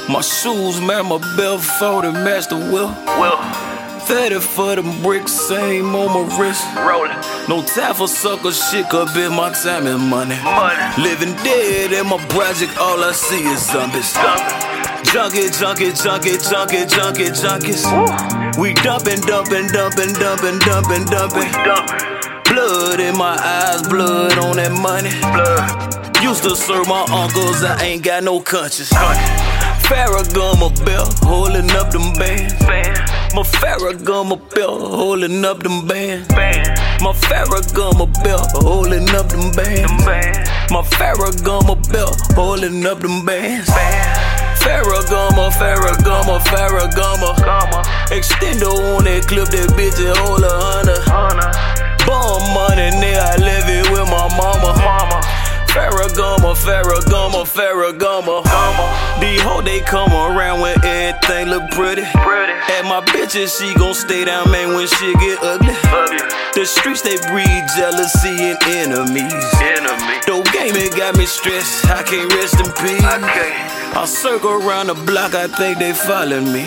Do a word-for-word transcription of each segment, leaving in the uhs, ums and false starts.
My shoes, man, my belt folded, match the wheel. Will. thirty for them bricks, same on my wrist. Rollin'. No time for sucker shit, cause bitch, my time is money. Money. Living dead in my project, all I see is zombies. Junkie, junkie, junkie, junkie, junkie, junkies. Woo. We dumping, dumping, dumping, dumping, dumping, dumping. Dumping. Blood in my eyes, blood on that money. Blood. Used to serve my uncles, I ain't got no conscience. Conscience. Ferragamo belt, holding up them bands. Band. My Ferragamo belt, holding up them bands. Band. My Ferragamo belt, holding up them bands. Them band. My Ferragamo belt, holding up them bands. Band. Ferragamo, Ferragamo, Ferragamo. Gamma. Extendo on that clip, that bitch, it hold a hundred. Hunter. Bum money, nigga, I live it with my mama. Mama. Ferragamo, Ferragamo, Ferragamo. Gamma. These hoes, they come around when everything look pretty. Pretty. And my bitches, she gon' stay down, man, when shit get ugly. Ugly. The streets, they breed jealousy and enemies. Enemy. Though game, it got me stressed, I can't rest in peace. I can't. I circle around the block, I think they following me.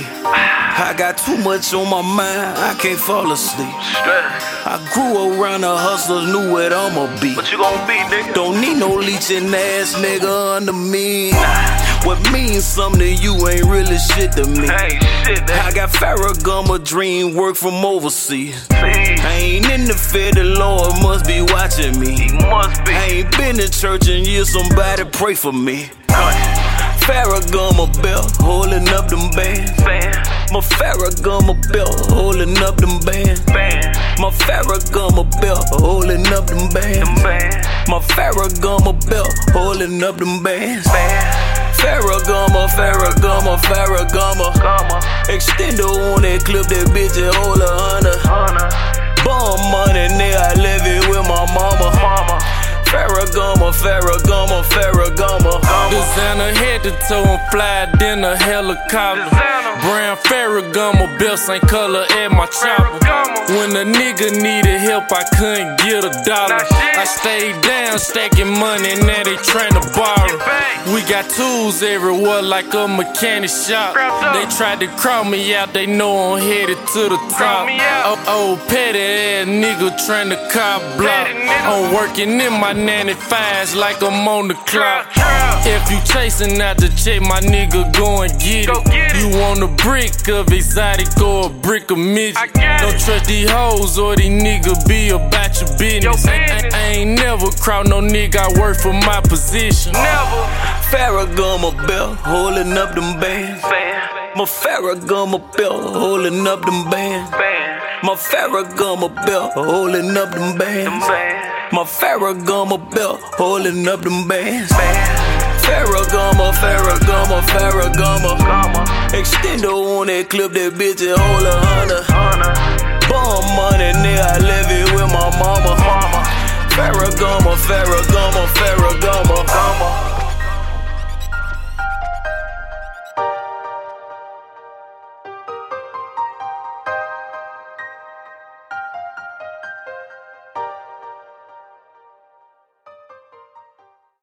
I got too much on my mind, I can't fall asleep. Stress. I grew around the hustlers, knew what I'ma be. What you gon' be, nigga? Don't need no leeching ass nigga under me. What means something to you ain't really shit to me. Ain't shit, nigga. I got Ferragamo dream work from overseas. See. I ain't in the fair, the Lord must be watching me. He must be. I ain't been to church in years, somebody pray for me. Conscience. Ferragamo belt, holding up them bands. Band. My Ferragamo belt, holding up them bands. Band. My Ferragamo belt, holding up them bands. Them band. My Ferragamo belt, holding up them bands. Band. Ferragamo, Ferragamo, Ferragamo. Gamma. Extendo on that clip, that bitch, it hold a hundred. Hunter. Bum money, nigga, I live it with my mama. Mama. Ferragamo, Ferragamo, Ferragamo. Designer head to toe and fly in a helicopter. Designer. Brown Ferragamo belt, same color at my chopper. Ferragamo. When a nigga needed help, I couldn't get a dollar. Nah, shit. I stayed down stacking money, now they tryna borrow. Get back. We got tools everywhere like a mechanic shop. Strapped up. They tried to crowd me out, they know I'm headed to the top. Crowd me out. Oh, oh, petty ass nigga tryna cop block. Petty nigga. I'm working in my ninety-fives like I'm on the clock. Trap, trap. If you chasing out the check, my nigga, go and get Go it. get it. You want a brick of exotic or a brick of midget? I got Don't it. trust these hoes or these niggas be about your business. Your I, I- business. I ain't never crowd no nigga, I work for my position. Never. Ferragamo belt, holding up them bands. Band. My Ferragamo belt, holding up them bands. Band. My Ferragamo belt, holding up them Them bands. band. My Ferragamo belt, holding up them bands. Band. Ferragamo, Ferragamo, Ferragamo. Gamma. Extendo on that clip, that bitch, it hold a hundred. Hunter. Bum money, nigga, I live it with my mama. Mama. Ferragamo, Ferragamo, Ferragamo. Gamma.